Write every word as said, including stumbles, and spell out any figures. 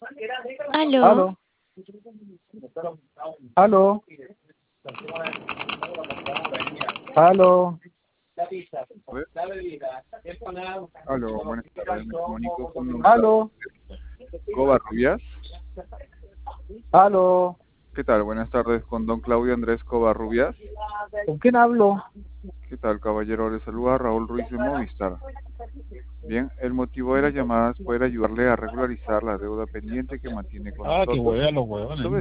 Aló. Aló, aló, aló, Ver. Aló, buenas tardes. Me comunico con don Claudio aló, Covarrubias. aló. ¿Qué tal? Buenas tardes con don Claudio Andrés Covarrubias. ¿Con quién hablo? ¿Qué tal, caballero? Le saluda Raúl Ruiz de Movistar. Bien, el motivo de la llamada es poder ayudarle a regularizar la deuda pendiente que mantiene con Ah, que nosotros huevean los huevones. sobre